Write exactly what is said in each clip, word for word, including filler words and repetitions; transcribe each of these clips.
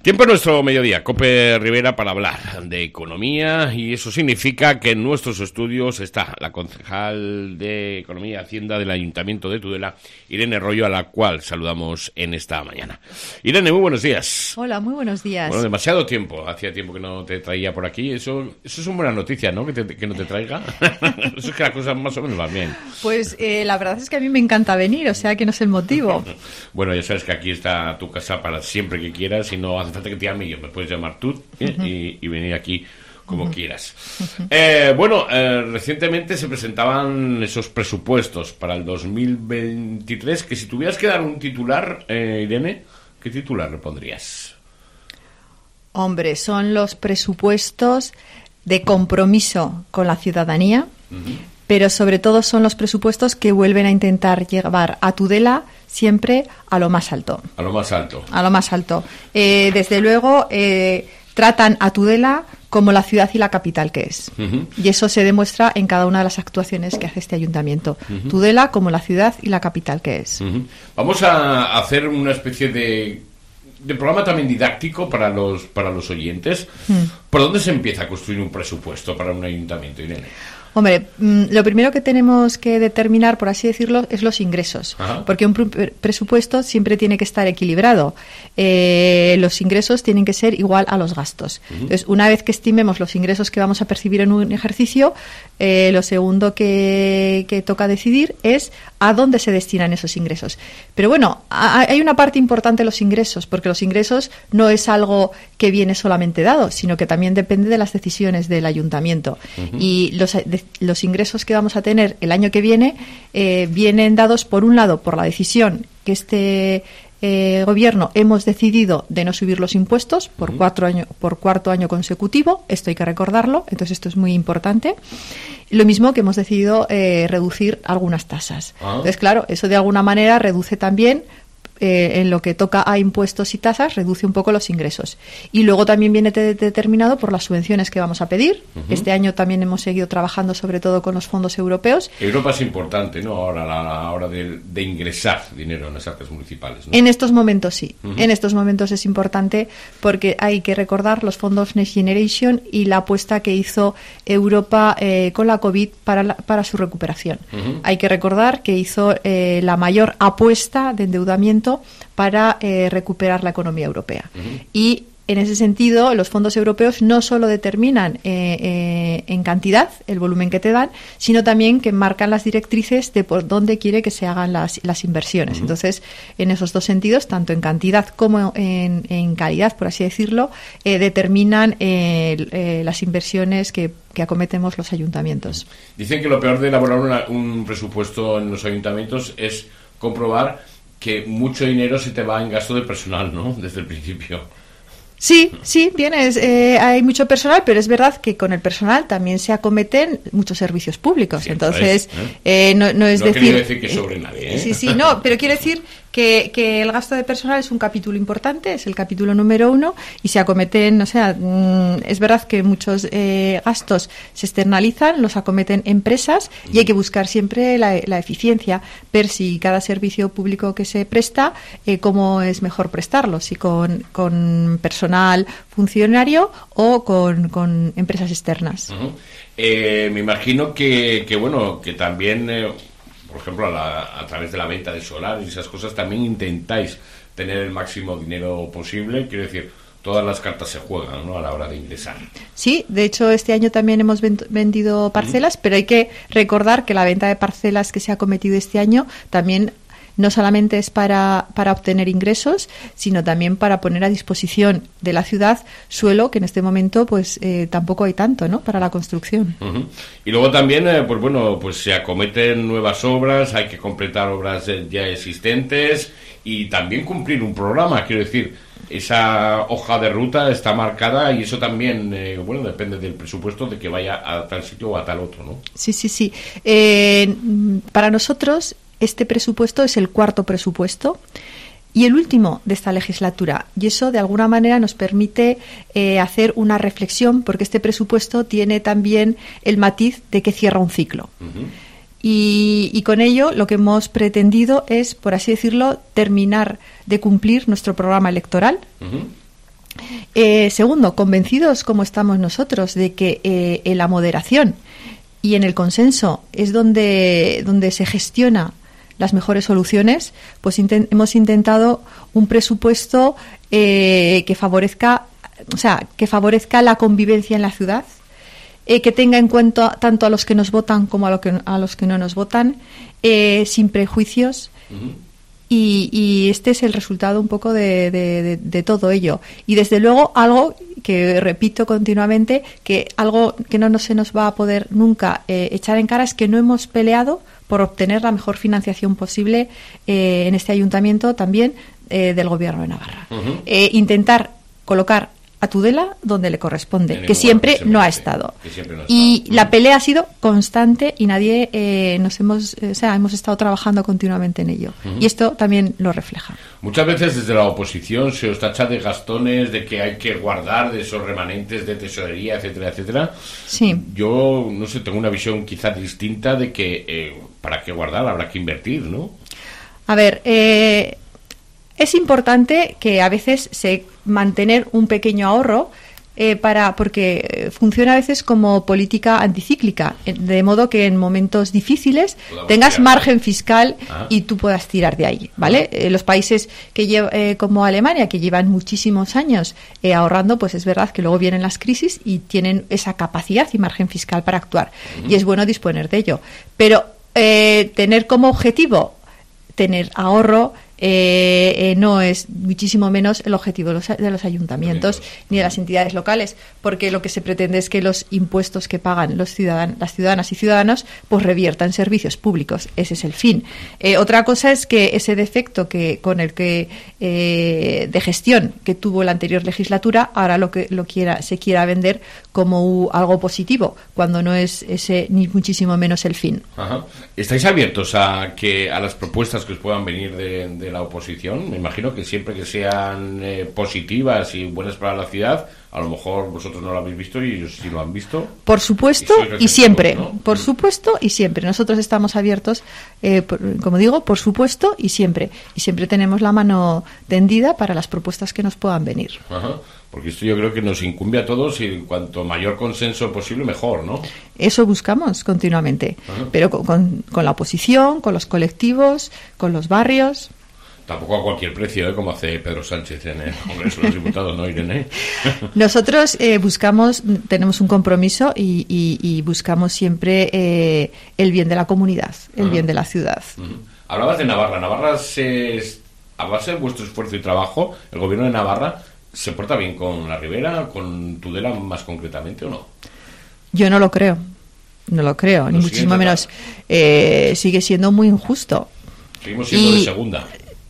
Tiempo en nuestro mediodía, Cope Rivera, para hablar de economía, y eso significa que en nuestros estudios está la concejal de Economía y Hacienda del Ayuntamiento de Tudela, Irene Rollo, a la cual saludamos en esta mañana. Irene, muy buenos días. Hola, muy buenos días. Bueno, demasiado tiempo, hacía tiempo que no te traía por aquí, eso eso es una buena noticia, ¿no? Que, te, que no te traiga. Eso es que las cosas más o menos van bien. Pues eh, la verdad es que a mí me encanta venir, o sea que no es el motivo. Bueno, ya sabes que aquí está tu casa para siempre que quieras, y no hace falta que te llame yo, me puedes llamar tú, ¿eh? uh-huh. y, y venir aquí como uh-huh. quieras. Uh-huh. Eh, bueno, eh, recientemente se presentaban esos presupuestos para el dos mil veintitrés, que si tuvieras que dar un titular, eh, Irene, ¿qué titular le pondrías? Hombre, son los presupuestos de compromiso con la ciudadanía, uh-huh. pero sobre todo son los presupuestos que vuelven a intentar llevar a Tudela siempre a lo más alto. A lo más alto. A lo más alto. Eh, desde luego, eh, tratan a Tudela como la ciudad y la capital que es. Uh-huh. Y eso se demuestra en cada una de las actuaciones que hace este ayuntamiento. Uh-huh. Tudela como la ciudad y la capital que es. Uh-huh. Vamos a hacer una especie de, de programa también didáctico para los, para los oyentes. Uh-huh. ¿Por dónde se empieza a construir un presupuesto para un ayuntamiento, Irene? Hombre, lo primero que tenemos que determinar, por así decirlo, es los ingresos. Ajá. Porque un pre- presupuesto siempre tiene que estar equilibrado. Eh, los ingresos tienen que ser igual a los gastos. Uh-huh. Entonces, una vez que estimemos los ingresos que vamos a percibir en un ejercicio, eh, lo segundo que, que toca decidir es a dónde se destinan esos ingresos. Pero bueno, a, hay una parte importante de los ingresos, porque los ingresos no es algo que viene solamente dado, sino que también depende de las decisiones del ayuntamiento. Uh-huh. Y los de, los ingresos que vamos a tener el año que viene eh, vienen dados, por un lado, por la decisión que este eh, gobierno hemos decidido de no subir los impuestos por, uh-huh. cuatro año, por cuarto año consecutivo. Esto hay que recordarlo, entonces esto es muy importante. Lo mismo que hemos decidido eh, reducir algunas tasas. Uh-huh. Entonces, claro, eso de alguna manera reduce también Eh, en lo que toca a impuestos y tasas, reduce un poco los ingresos. Y luego también viene de- determinado por las subvenciones que vamos a pedir. Uh-huh. Este año también hemos seguido trabajando sobre todo con los fondos europeos. Europa es importante, ¿no? Ahora a la hora de, de ingresar dinero en las arcas municipales, ¿no? En estos momentos sí. Uh-huh. En estos momentos es importante porque hay que recordar los fondos Next Generation y la apuesta que hizo Europa eh, con la COVID para, la, para su recuperación. Uh-huh. Hay que recordar que hizo eh, la mayor apuesta de endeudamiento para eh, recuperar la economía europea. Uh-huh. Y en ese sentido, los fondos europeos no solo determinan eh, eh, en cantidad el volumen que te dan, sino también que marcan las directrices de por dónde quiere que se hagan las, las inversiones. Uh-huh. Entonces, en esos dos sentidos, tanto en cantidad como en, en calidad, por así decirlo, eh, determinan eh, eh, las inversiones que, que acometemos los ayuntamientos. Dicen que lo peor de elaborar una, un presupuesto en los ayuntamientos es comprobar que mucho dinero se te va en gasto de personal, ¿no? Desde el principio. Sí, sí, bien, es, eh, hay mucho personal, pero es verdad que con el personal también se acometen muchos servicios públicos. Sí, entonces, ¿eh? Eh, no, no es no decir... No quiero decir que sobre nadie, ¿eh? Sí, sí, no, pero quiero decir que, que el gasto de personal es un capítulo importante, es el capítulo número uno, y se acometen, o sea, mmm, es verdad que muchos eh, gastos se externalizan, los acometen empresas, mm. y hay que buscar siempre la, la eficiencia, ver si cada servicio público que se presta, eh, cómo es mejor prestarlo, si con, con personal funcionario o con, con empresas externas. Uh-huh. Eh, me imagino que, que bueno, que también... Eh, por ejemplo, a, la, a través de la venta de solar y esas cosas, también intentáis tener el máximo dinero posible. Quiero decir, todas las cartas se juegan, ¿no?, a la hora de ingresar. Sí, de hecho, este año también hemos vendido parcelas, uh-huh. pero hay que recordar que la venta de parcelas que se ha cometido este año también no solamente es para, para obtener ingresos, sino también para poner a disposición de la ciudad suelo, que en este momento pues eh, tampoco hay tanto, ¿no?, para la construcción. Uh-huh. Y luego también, eh, pues bueno, pues se acometen nuevas obras, hay que completar obras ya existentes y también cumplir un programa, quiero decir, esa hoja de ruta está marcada y eso también, eh, bueno, depende del presupuesto de que vaya a tal sitio o a tal otro, ¿no? Sí, sí, sí. Eh, para nosotros este presupuesto es el cuarto presupuesto y el último de esta legislatura. Y eso, de alguna manera, nos permite eh, hacer una reflexión, porque este presupuesto tiene también el matiz de que cierra un ciclo. Uh-huh. Y, y con ello lo que hemos pretendido es, por así decirlo, terminar de cumplir nuestro programa electoral. Uh-huh. Eh, segundo, convencidos como estamos nosotros de que eh, en la moderación y en el consenso es donde, donde se gestiona las mejores soluciones, pues intent- hemos intentado un presupuesto eh, que favorezca, o sea, que favorezca la convivencia en la ciudad, eh, que tenga en cuenta tanto a los que nos votan como a, lo que, a los que no nos votan, eh, sin prejuicios. Uh-huh. Y, y este es el resultado un poco de, de, de, de todo ello. Y desde luego algo que repito continuamente, que algo que no, no se nos va a poder nunca eh, echar en cara es que no hemos peleado por obtener la mejor financiación posible eh, en este ayuntamiento también eh, del Gobierno de Navarra. Uh-huh. Eh, intentar colocar a Tudela donde le corresponde, que siempre, no ha estado. Siempre no ha y estado. La pelea ha sido constante y nadie eh, nos hemos, o sea, hemos estado trabajando continuamente en ello. Uh-huh. Y esto también lo refleja. Muchas veces desde la oposición se os tacha de gastones, de que hay que guardar de esos remanentes de tesorería, etcétera, etcétera. Sí. Yo, no sé, tengo una visión quizá distinta de que eh, para qué guardar habrá que invertir, ¿no? A ver, eh... es importante que a veces se mantener un pequeño ahorro eh, para porque funciona a veces como política anticíclica, de modo que en momentos difíciles Podamos tengas tirar, margen ¿no? fiscal ah. y tú puedas tirar de ahí, ¿vale? Eh, los países que lleva, eh, como Alemania, que llevan muchísimos años eh, ahorrando, pues es verdad que luego vienen las crisis y tienen esa capacidad y margen fiscal para actuar. Uh-huh. Y es bueno disponer de ello. Pero eh, tener como objetivo tener ahorro Eh, eh, no es muchísimo menos el objetivo de los, de los ayuntamientos ni de las entidades locales, porque lo que se pretende es que los impuestos que pagan los ciudadan, las ciudadanas y ciudadanos pues reviertan servicios públicos. Ese es el fin. Eh, otra cosa es que ese defecto que con el que eh, de gestión que tuvo la anterior legislatura ahora lo que lo quiera se quiera vender como uh, algo positivo, cuando no es ese ni muchísimo menos el fin. Ajá. ¿Estáis abiertos a que a las propuestas que os puedan venir de, de la oposición? Me imagino que siempre que sean eh, positivas y buenas para la ciudad, a lo mejor vosotros no lo habéis visto y ellos sí lo han visto. Por supuesto y, y siempre, ¿no? Por supuesto y siempre. Nosotros estamos abiertos, eh, por, como digo, por supuesto y siempre. Y siempre tenemos la mano tendida para las propuestas que nos puedan venir. Ajá. Porque esto yo creo que nos incumbe a todos y cuanto mayor consenso posible, mejor, ¿no? Eso buscamos continuamente. Ajá. Pero con, con, con la oposición, con los colectivos, con los barrios. Tampoco a cualquier precio, ¿eh? Como hace Pedro Sánchez en el Congreso de los Diputados, ¿no, Irene? Nosotros eh, buscamos, tenemos un compromiso y, y, y buscamos siempre eh, el bien de la comunidad, el Ajá. bien de la ciudad. Uh-huh. Hablabas de Navarra. Navarra, se, a base de vuestro esfuerzo y trabajo, el Gobierno de Navarra se porta bien con la Ribera, con Tudela más concretamente, ¿o no? Yo no lo creo, no lo creo, ni muchísimo menos. Eh, sigue siendo muy injusto. Seguimos siendo y, de segunda.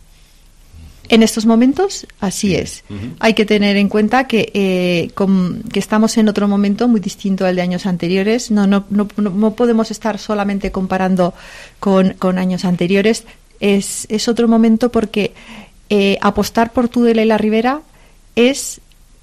En estos momentos, así sí. es. Uh-huh. Hay que tener en cuenta que, eh, con, que estamos en otro momento muy distinto al de años anteriores. No, no, no, no podemos estar solamente comparando con, con años anteriores. Es, es otro momento porque eh, apostar por Tudela y la Ribera es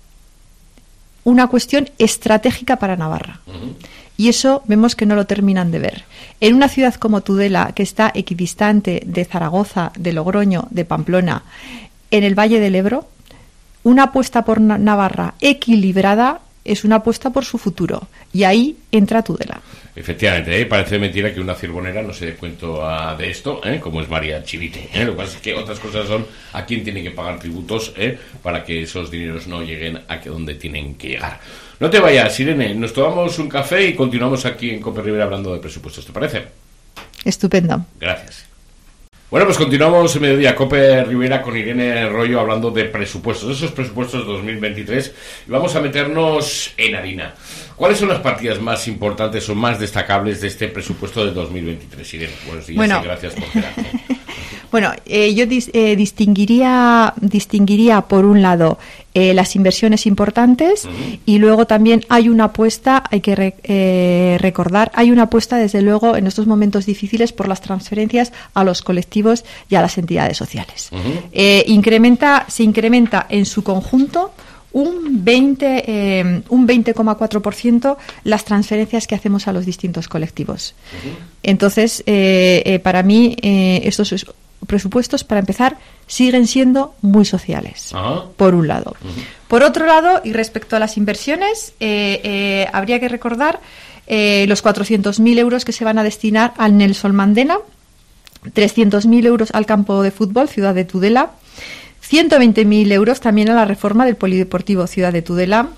una cuestión estratégica para Navarra. Uh-huh. Y eso vemos que no lo terminan de ver. En una ciudad como Tudela, que está equidistante de Zaragoza, de Logroño, de Pamplona, en el Valle del Ebro, una apuesta por Navarra equilibrada es una apuesta por su futuro. Y ahí entra Tudela. Efectivamente, ¿eh? Parece mentira que una cirbonera no se dé cuenta de esto, ¿eh? Como es María Chivite. ¿eh? Lo que pasa es que otras cosas son a quién tiene que pagar tributos ¿eh? para que esos dineros no lleguen a que donde tienen que llegar. No te vayas, Irene, nos tomamos un café y continuamos aquí en Cope Ribera hablando de presupuestos, ¿te parece? Estupendo. Gracias. Bueno, pues continuamos en Mediodía Cope Ribera con Irene Royo hablando de presupuestos, esos presupuestos dos mil veintitrés, y vamos a meternos en harina. ¿Cuáles son las partidas más importantes o más destacables de este presupuesto de dos mil veintitrés? Irene, buenos días bueno. y gracias por quedarte. Bueno, eh, yo dis, eh, distinguiría, distinguiría por un lado eh, las inversiones importantes uh-huh. y luego también hay una apuesta, hay que re, eh, recordar, hay una apuesta desde luego en estos momentos difíciles por las transferencias a los colectivos y a las entidades sociales. Uh-huh. Eh, incrementa, se incrementa en su conjunto un veinte eh, un veinte coma cuatro por ciento las transferencias que hacemos a los distintos colectivos. Uh-huh. Entonces, eh, eh, para mí, eh, estos presupuestos, para empezar, siguen siendo muy sociales, Ajá. por un lado. Uh-huh. Por otro lado, y respecto a las inversiones, eh, eh, habría que recordar eh, los cuatrocientos mil euros que se van a destinar al Nelson Mandela, trescientos mil euros al campo de fútbol Ciudad de Tudela, ciento veinte mil euros también a la reforma del Polideportivo Ciudad de Tudela.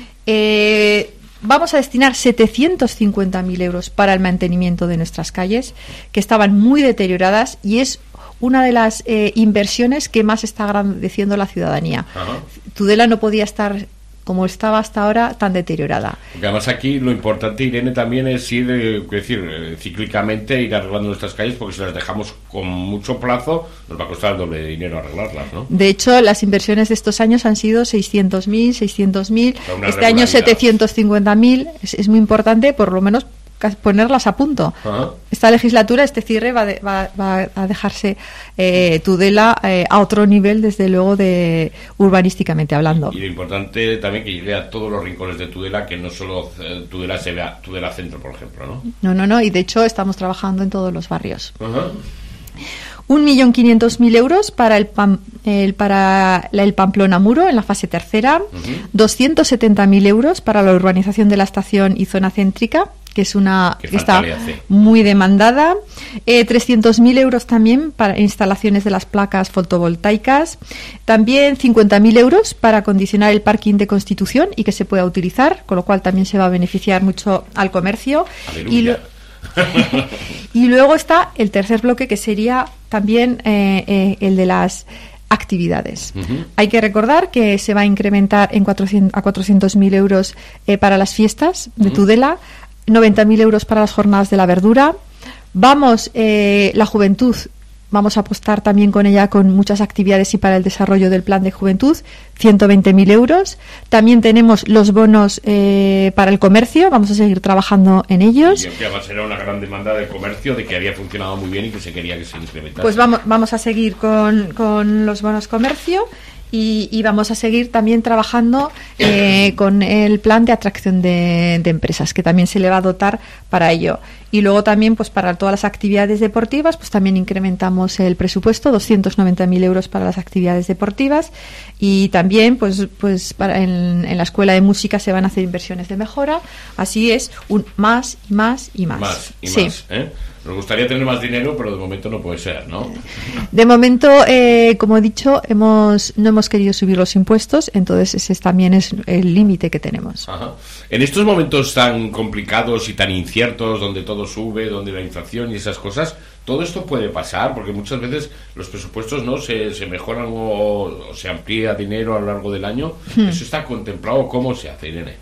Eh, vamos a destinar setecientos cincuenta mil euros para el mantenimiento de nuestras calles, que estaban muy deterioradas, y es una de las eh, inversiones que más está agradeciendo la ciudadanía. Ajá. Tudela no podía estar como estaba hasta ahora, tan deteriorada. Porque además aquí lo importante, Irene, también es ir, eh, decir, eh, cíclicamente ir arreglando nuestras calles, porque si las dejamos con mucho plazo, nos va a costar el doble de dinero arreglarlas, ¿no? De hecho, las inversiones de estos años han sido seiscientos mil, seiscientos mil, O sea, este año setecientos cincuenta mil, es, es muy importante, por lo menos ponerlas a punto. Ajá. Esta legislatura, este cierre va, de, va, va a dejarse eh, Tudela eh, a otro nivel, desde luego, de urbanísticamente hablando. Y lo importante también que llegue a todos los rincones de Tudela, que no solo eh, Tudela se vea, Tudela Centro, por ejemplo, ¿no? No, no, no, y de hecho estamos trabajando en todos los barrios. Ajá. Un millón quinientos mil euros para el, Pam, el para la, el Pamplona Muro en la fase tercera, uh-huh. doscientos setenta mil euros para la urbanización de la estación y zona céntrica, que es una que está muy demandada, eh, trescientos mil euros también para instalaciones de las placas fotovoltaicas, también cincuenta mil euros para acondicionar el parking de Constitución y que se pueda utilizar, con lo cual también se va a beneficiar mucho al comercio. Aleluya. Y lo, y luego está el tercer bloque, que sería también eh, eh, el de las actividades. Uh-huh. Hay que recordar que se va a incrementar en cuatrocientos, a cuatrocientos mil euros eh, para las fiestas de uh-huh. Tudela, noventa mil euros para las jornadas de la verdura. Vamos, eh, la juventud, vamos a apostar también con ella con muchas actividades y para el desarrollo del plan de juventud, ciento veinte mil euros. También tenemos los bonos eh, para el comercio, vamos a seguir trabajando en ellos. Y que además era una gran demanda del comercio, de que había funcionado muy bien y que se quería que se incrementase. Pues vamos, vamos a seguir con, con los bonos comercio. Y, y vamos a seguir también trabajando eh, con el plan de atracción de, de empresas, que también se le va a dotar para ello. Y luego también, pues para todas las actividades deportivas, pues también incrementamos el presupuesto, doscientos noventa mil euros para las actividades deportivas. Y también, pues, pues para en, en la escuela de música se van a hacer inversiones de mejora. Así es, un más y más y más. Más y sí. más, ¿eh? Nos gustaría tener más dinero, pero de momento no puede ser, ¿no? De momento, eh, como he dicho, hemos no hemos querido subir los impuestos, entonces ese también es el límite que tenemos. Ajá. En estos momentos tan complicados y tan inciertos, donde todo sube, donde la inflación y esas cosas, todo esto puede pasar, porque muchas veces los presupuestos no se, se mejoran o, o se amplía dinero a lo largo del año. Hmm. ¿Eso está contemplado? ¿Cómo se hace, Irene?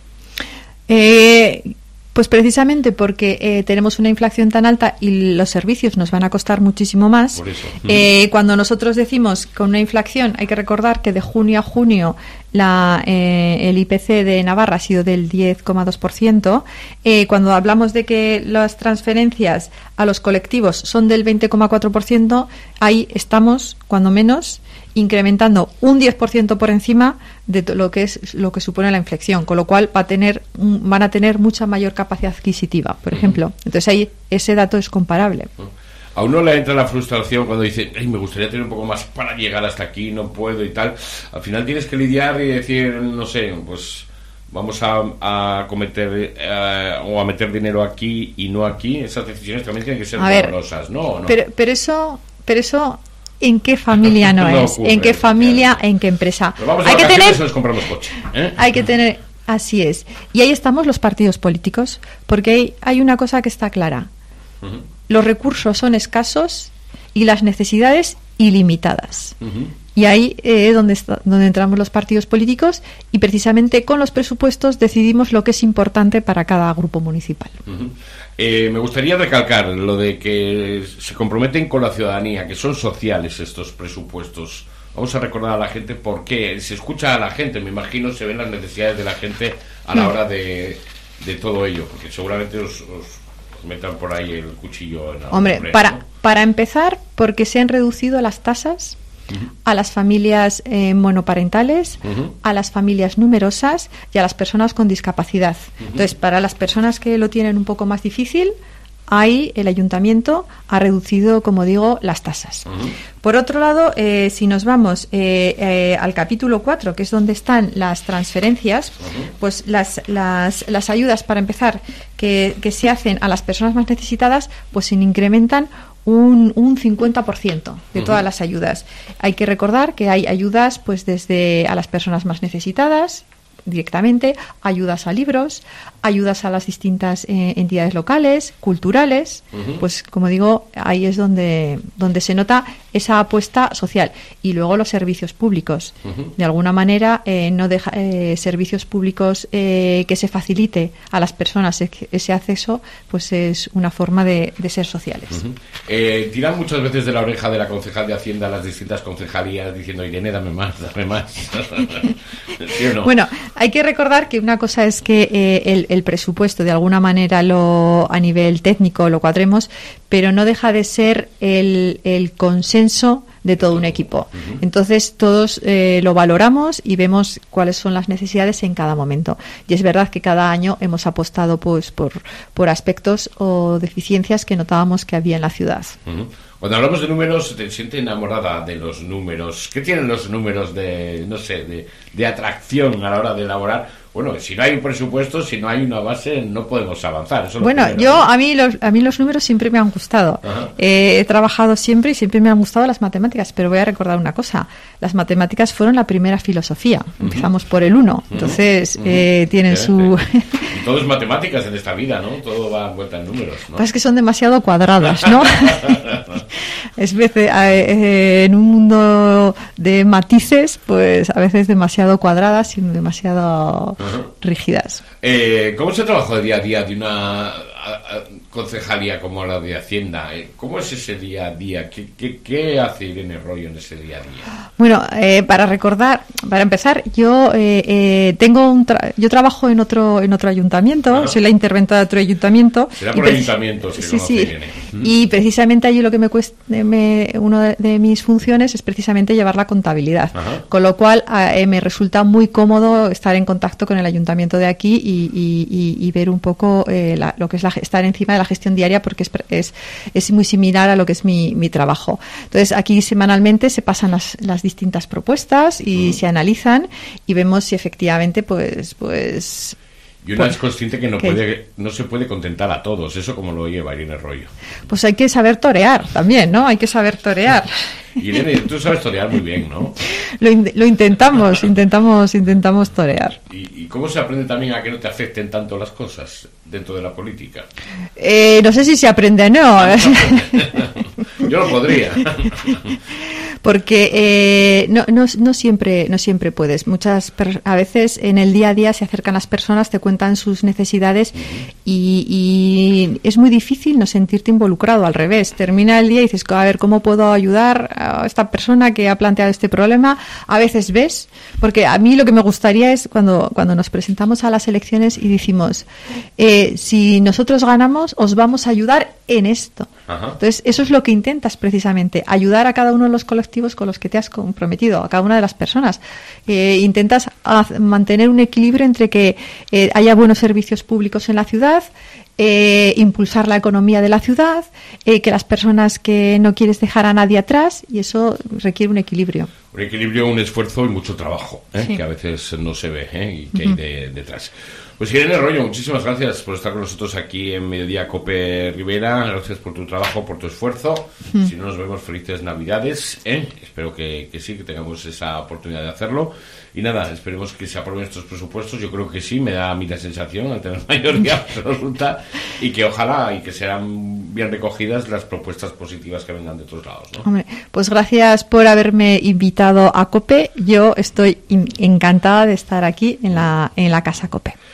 Eh... Pues precisamente porque eh, tenemos una inflación tan alta y los servicios nos van a costar muchísimo más. Por eso. Eh, cuando nosotros decimos con una inflación, hay que recordar que de junio a junio la, eh, el I P C de Navarra ha sido del diez coma dos por ciento. Eh, cuando hablamos de que las transferencias a los colectivos son del veinte coma cuatro por ciento, ahí estamos, cuando menos, incrementando un diez por ciento por encima de lo que es lo que supone la inflación, con lo cual va a tener van a tener mucha mayor capacidad adquisitiva, por ejemplo. Entonces ahí ese dato es comparable. A uno le entra la frustración cuando dice, ay, me gustaría tener un poco más para llegar hasta aquí, no puedo y tal. Al final tienes que lidiar y decir, no sé, pues vamos a, a cometer eh, o a meter dinero aquí y no aquí. Esas decisiones también tienen que ser dolorosas, ¿no? ¿O no? Pero, pero eso, pero eso ¿en qué familia no, no es? ocurre, ¿En qué familia? claro. ¿En qué empresa? Pero vamos a hay que tener, y nos compramos coche, ¿eh? Hay que tener, así es. Y ahí estamos los partidos políticos, porque hay, hay una cosa que está clara. Uh-huh. Los recursos son escasos y las necesidades ilimitadas. Uh-huh. Y ahí es eh, donde, está, donde entramos los partidos políticos, y precisamente con los presupuestos decidimos lo que es importante para cada grupo municipal. Uh-huh. Eh, me gustaría recalcar lo de que se comprometen con la ciudadanía, que son sociales estos presupuestos. Vamos a recordar a la gente por qué. Se escucha a la gente, me imagino, se ven las necesidades de la gente a la hora de, de todo ello, porque seguramente os, os metan por ahí el cuchillo en la Hombre, hombre, para, ¿no? para empezar, porque se han reducido las tasas uh-huh. a las familias eh, monoparentales, uh-huh. a las familias numerosas y a las personas con discapacidad. Uh-huh. Entonces, para las personas que lo tienen un poco más difícil, ahí el ayuntamiento ha reducido, como digo, las tasas. Uh-huh. Por otro lado, eh, si nos vamos eh, eh, al capítulo cuatro, que es donde están las transferencias, uh-huh. pues las, las, las ayudas, para empezar, que, que se hacen a las personas más necesitadas, pues se incrementan un, un cincuenta por ciento de todas uh-huh. las ayudas. Hay que recordar que hay ayudas pues desde a las personas más necesitadas, directamente, ayudas a libros, ayudas a las distintas eh, entidades locales, culturales, uh-huh. pues como digo, ahí es donde, donde se nota esa apuesta social. Y luego los servicios públicos. Uh-huh. De alguna manera, eh, no deja eh, servicios públicos eh, que se facilite a las personas ese acceso, pues es una forma de, de ser sociales. Uh-huh. Eh, tiran muchas veces de la oreja de la concejal de Hacienda a las distintas concejalías diciendo, Irene, dame más, dame más. ¿Sí o no? Bueno, hay que recordar que una cosa es que eh, el, el presupuesto de alguna manera lo a nivel técnico lo cuadremos, pero no deja de ser el, el consenso de todo un equipo. Uh-huh. Entonces todos eh, lo valoramos y vemos cuáles son las necesidades en cada momento. Y es verdad que cada año hemos apostado pues por, por aspectos o deficiencias que notábamos que había en la ciudad. Uh-huh. Cuando hablamos de números, te sientes enamorada de los números. ¿Qué tienen los números de, no sé, de, de atracción a la hora de elaborar? Bueno, si no hay un presupuesto, si no hay una base, no podemos avanzar. Eso bueno, primero, yo, ¿no? a mí los a mí los números siempre me han gustado. Eh, he trabajado siempre y siempre me han gustado las matemáticas, pero voy a recordar una cosa. Las matemáticas fueron la primera filosofía. Uh-huh. Empezamos por el uno. Uh-huh. Entonces, uh-huh. eh, tienen sí, su... Sí. Y todo es matemáticas en esta vida, ¿no? Todo va vuelta en números, ¿no? Pues es que son demasiado cuadradas, ¿no? Es veces, eh, en un mundo de matices, pues a veces demasiado cuadradas y demasiado uh-huh. rígidas. Eh, ¿Cómo se trabaja de día a día de una a, a, concejalía como la de Hacienda? ¿Cómo es ese día a día? ¿Qué, qué, qué hace Irene Royo en ese día a día? Bueno, eh, para recordar, para empezar, yo eh, eh, tengo un tra- yo trabajo en otro en otro ayuntamiento, uh-huh. soy la interventora de otro ayuntamiento. Será por pre- ayuntamientos que sí, conoce sí. Irene. Uh-huh. Y precisamente allí lo que me cuesta, me, una de, de mis funciones es precisamente llevar la contabilidad, uh-huh. con lo cual eh, me resulta muy cómodo estar en contacto con el ayuntamiento de aquí y, y, y, y ver un poco eh, la, lo que es la, estar encima de la gestión diaria, porque es, es, es muy similar a lo que es mi, mi trabajo. Entonces aquí semanalmente se pasan las, las distintas propuestas y uh-huh. se analizan y vemos si efectivamente pues pues y una pues, es consciente que no ¿qué? puede no se puede contentar a todos. Eso como lo lleva Irene Royo. Pues hay que saber torear también, ¿no? Hay que saber torear. Irene, tú sabes torear muy bien, ¿no? Lo, in- lo intentamos, intentamos, intentamos torear. ¿Y, ¿Y cómo se aprende también a que no te afecten tanto las cosas dentro de la política? Eh, no sé si se aprende o no. Yo no podría. Porque eh, no, no, no siempre no siempre puedes. Muchas per- a veces en el día a día se acercan las personas, te cuentan sus necesidades uh-huh. y, y es muy difícil no sentirte involucrado. Al revés, termina el día y dices, a ver, ¿cómo puedo ayudar a esta persona que ha planteado este problema? A veces ves, porque a mí lo que me gustaría es cuando, cuando nos presentamos a las elecciones y decimos, eh, si nosotros ganamos, os vamos a ayudar en esto. Uh-huh. Entonces, eso es lo que intentas precisamente, ayudar a cada uno de los colectivos con los que te has comprometido, a cada una de las personas. Eh, intentas haz, mantener un equilibrio entre que eh, haya buenos servicios públicos en la ciudad, eh, impulsar la economía de la ciudad, eh, que las personas que no quieres dejar a nadie atrás, y eso requiere un equilibrio. Un equilibrio, un esfuerzo y mucho trabajo, ¿eh? Sí. Que a veces no se ve, ¿eh? Y que uh-huh. hay de, detrás. Pues Irene Royo, muchísimas gracias por estar con nosotros aquí en Mediodía Cope Rivera. Gracias por tu trabajo, por tu esfuerzo. Uh-huh. Si no nos vemos, felices Navidades, ¿eh? Espero que, que sí, que tengamos esa oportunidad de hacerlo. Y nada, esperemos que se aprueben estos presupuestos. Yo creo que sí, me da a mí la sensación, al tener mayoría absoluta, y que ojalá y que serán bien recogidas las propuestas positivas que vengan de otros lados, ¿no? Hombre, pues gracias por haberme invitado a COPE. Yo estoy in- encantada de estar aquí en la, en la Casa COPE.